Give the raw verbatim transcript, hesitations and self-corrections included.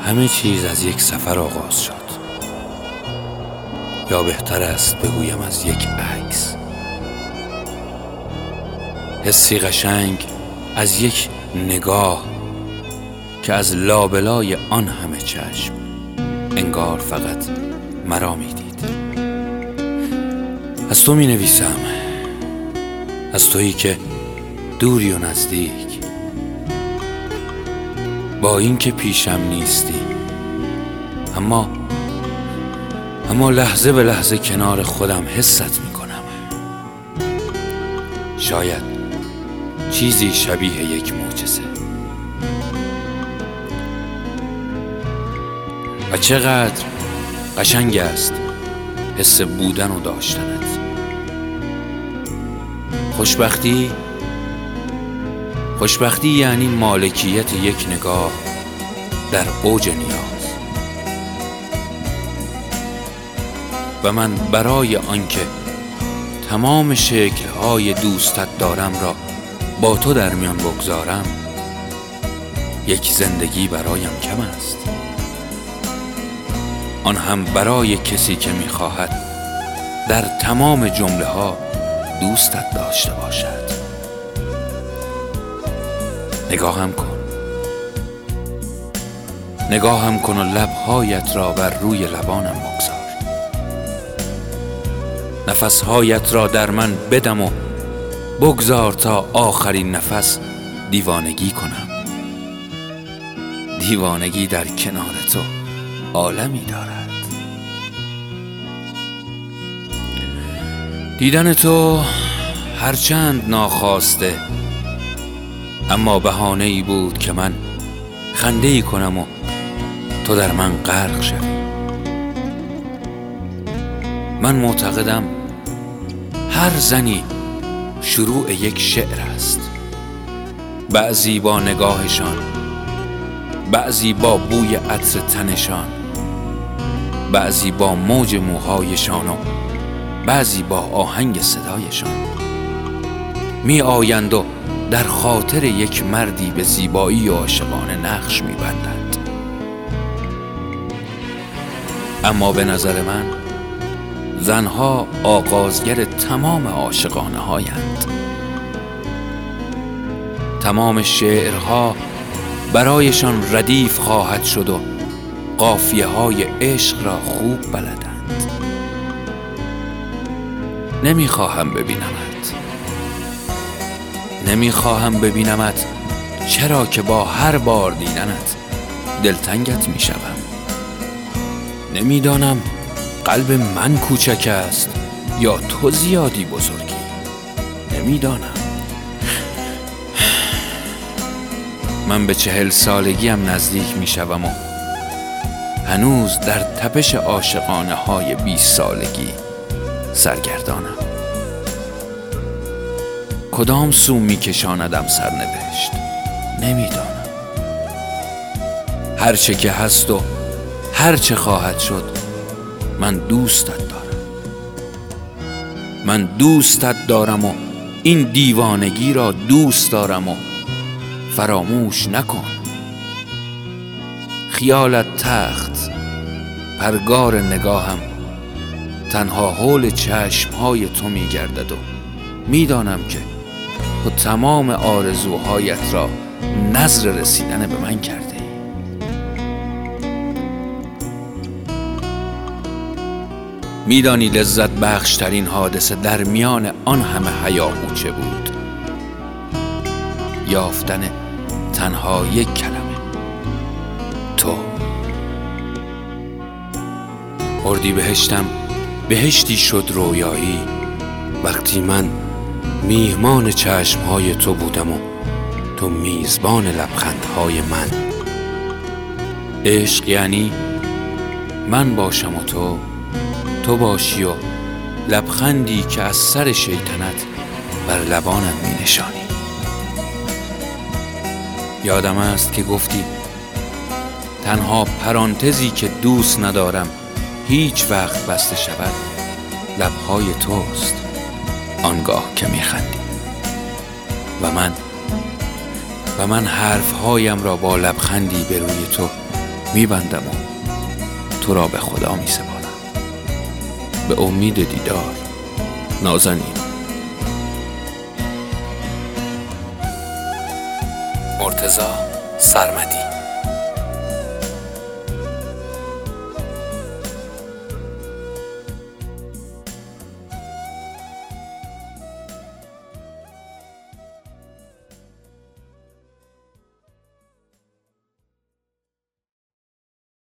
همه چیز از یک سفر آغاز شد، یا بهتر است بگویم از یک عکس. حسی قشنگ از یک نگاه که از لابلای آن همه چشم انگار فقط مرا می دید. از تو می نویسم، از تویی که دوری و نزدیک، با این که پیشم نیستی، اما اما لحظه به لحظه کنار خودم حست می کنم. شاید چیزی شبیه یک معجزه. و چقدر قشنگ است حس بودن و داشتنت. خوشبختی خوشبختی یعنی مالکیت یک نگاه در اوج نیاز. و من برای آنکه تمام شکل‌های دوستت دارم را با تو در میان بگذارم، یک زندگی برایم کم است، آن هم برای کسی که می‌خواهد در تمام جمله‌ها دوستت داشته باشد. نگاهم کن نگاهم کن و لب‌هایت را بر روی لبانم بگذار. نفس‌هایت را در من بدم و بگذار تا آخرین نفس دیوانگی کنم. دیوانگی در کنار تو عالمی دارد. دیدن تو هرچند ناخواسته، اما بهانه‌ای بود که من خنده‌ای کنم و تو در من غرق شوی. من معتقدم هر زنی شروع یک شعر است، بعضی با نگاهشان، بعضی با بوی عطر تنشان، بعضی با موج موهایشان و بعضی با آهنگ صدایشان می آیند و در خاطر یک مردی به زیبایی و عاشقانه نقش می بندند. اما به نظر من زنها آغازگر تمام عاشقانه هایند. تمام شعرها برایشان ردیف خواهد شد و قافیه های عشق را خوب بلدند. نمیخواهم ببینمت نمیخواهم ببینمت چرا که با هر بار دیدنت دلتنگت میشوم. نمیدانم قلب من کوچک است یا تو زیادی بزرگی. نمیدانم. من به چهل سالگیم نزدیک میشوم و هنوز در تپش عاشقانه های بیست سالگی سرگردانم. کدام سو میکشاندم سرنوشت نمیدانم. هر چه که هست و هر چه خواهد شد، من دوستت دارم. من دوستت دارم و این دیوانگی را دوست دارم و فراموش نکن. خیالت تخت، پرگار نگاهم تنها حول چشمهای تو میگردد و میدانم که تو تمام آرزوهایت را نذر رسیدن به من کرده ای. میدانی لذت بخشترین حادثه در میان آن همه هیاهو چه بود؟ یافتن تنها یک کلمه: تو. اردی بهشتم بهشتی شد رویایی وقتی من میهمان چشمهای تو بودم و تو میزبان لبخندهای من. عشق یعنی من باشم و تو تو باشی و لبخندی که از سر شیطنت بر لبانم می نشانی. یادم است که گفتی تنها پرانتزی که دوست ندارم هیچ وقت بسته شود لبهای توست آنگاه که می خندی. و من و من حرفهایم را با لبخندی به روی تو میبندم و تو را به خدا میسپارم. به امید دیدار، نازنین. مرتضی سرمدی.